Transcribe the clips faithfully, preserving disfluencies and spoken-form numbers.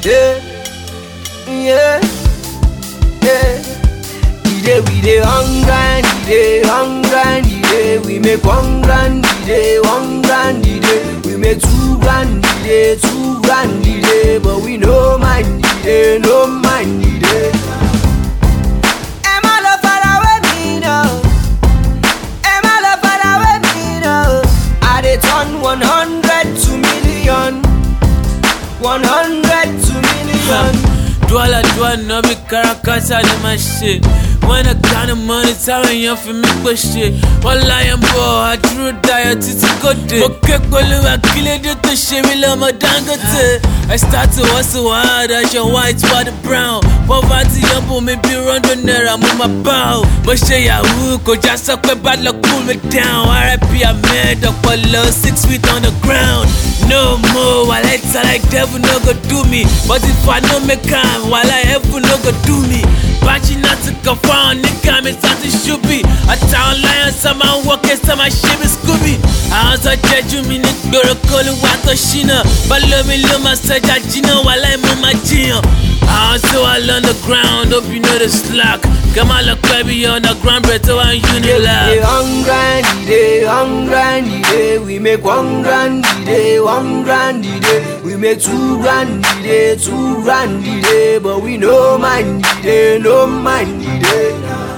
Yeah, yeah, yeah. The day we dey hungry, the day hungry, the day we make one grand, the day one grand, the day we make two grand, the day two grand, the day, but we no mind the day, no mind the day. Am I love far away me now? Am I love far away me now? I dey turn one hundred to million, one hundred to million. Dwala dwala no be karakasa ni my shit. When I got the money, telling you for me push shit. One lion boy, I drew diet to go day. Okay, well, I kill it to shame me love my dangote. I start to hustle hard as your white, white, brown. Poverty, up on me, be run the net, I'm on my bow. But say, I hook, or just suck a bad luck, pull me down. R I P, I made up a low, six feet on the ground. No more, while I tell like devil no go do me. But if I no make time, while I ever no go do me. Batching not to go found, nigga, me start to shoot be. A town lion, some man walking, some man shit me Scooby. I was a judge, you mean it, you're a call you want to shina. But love me, love my side, I know while I'm on my gym. I also all on the ground, hope you know the slack. Come on, look, baby, on the ground, better one unit love. The hungry, the hungry, the we make one grand, the one grand, the we make two grand, the two grand, the but we no mind the no mind the.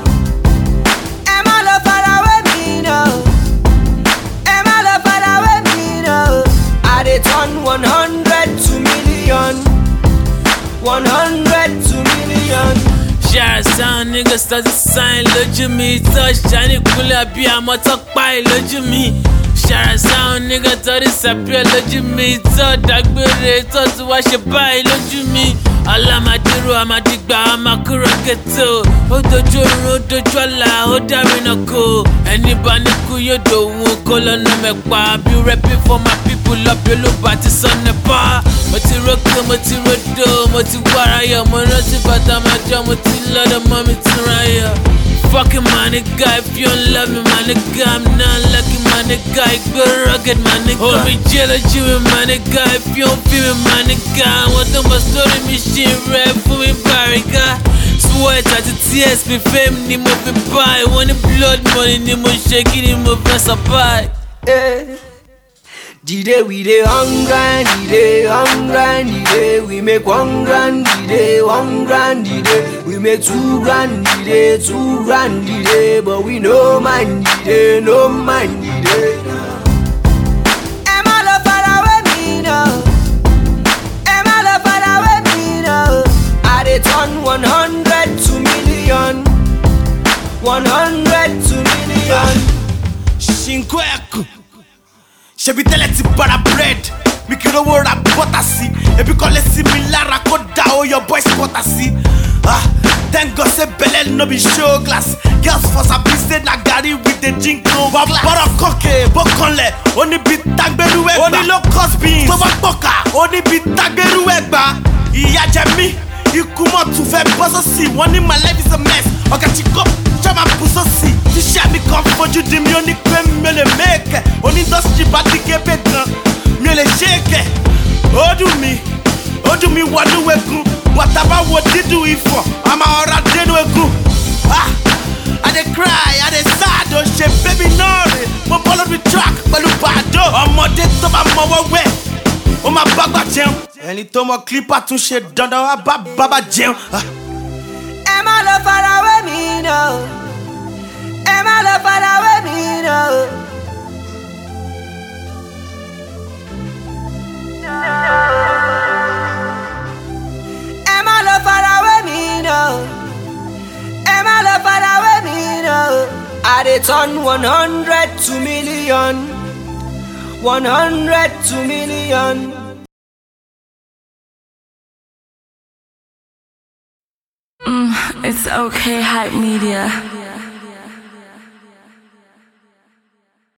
Am I love far away me now? Am I love far away me now? I dey turn one hundred to million, one hundred to million. Share sound, nigga start to sign, look at me. Touch Johnny Kula, be a motor pie, look at me. Share sound, nigga to disappear, look at me. Touch that bird, touch to wash your pie, look at me. Allah my diro, I'm a digba, I'm a kuraketo. Odo joro, odo jwala, oda rinoko. Anybody ku yo do won kolo no me pa. Be rapping for my people, up your low party son ne pa. Moti roko, moti rodo, moti waraya. Mo roti bata ma jam, moti loda, mommy tiraya. Fucking my nigga, if you don't love me, my nigga, I'm not lucky, my nigga. I go rugged, my nigga. Hold me jealous, you my nigga. If you don't feel me, my nigga, I want them to story me shit red for me, barriga. Sweat at the tears, be fame, ni mo be buy. Want the blood money, ni mo shake it, ni mo press a pie. Eh. The day we dey hungry, the day hungry, the day we make one grand, the day one grand, the day we make two grand, the day two grand, the day but we no mind the day, no mind the day. Am I love far away me now? Am I love far away me now? I dey turn one hundred to million, one hundred to million. Shinkweku. Shebi tẹ́lẹ̀ ti bara bread. Mi kì í rówó ra bọ́tà sí. Ebi kọ́lé sí mi lára kó da o your boys bọ́tà sí. Ah, thank God say belle no be show glass. Girls for sabi say na garri with the jinko glass. Bọ́rọ̀ kọ́kẹ́ bó kanlẹ̀, ó ní bí tágbérú ẹgbà. Ó ní low cost beans. Tó bá pọ̀kà, ó ní bí tágbérú ẹgbà. Ìyà jẹ mí, ikú mọ̀ tún fẹ́ bọ́ sọ́sì. Wọ́n ní my life is a mess. Ọ̀gá ti kọ́. Chama bù sọ́sì. Tíṣẹ́ mi kan fojú di mi, ó ní pé mi ò lè mẹ́kẹ̀. Onídọ́sítì bá ti ké bẹ́ẹ̀ gan, mi ò lè ṣe é kẹ̀. Ó dùn mí, ó dùn mí wọnú egun. Wàtá bá wo dídùn ìfọ̀, a máa ọ̀rá dénú egun. Ah, I dey cry, I dey sad, ó ṣe bébí náà rè. Mo bọ́ lórí track pẹ̀lú bàdó. Ọmọdé tó bá mọwọ́ wẹ̀, ó máa bá gbà jẹun. Ẹni tó mọ clipper tún ṣe dandan, wá bá bàbá jẹun. Am I love far away me now? Am I love far away me now? Am I love far away me now? Am I love far away me now? I dey turn one hundred to million, one hundred to million. Mm, it's okay, Hype Media.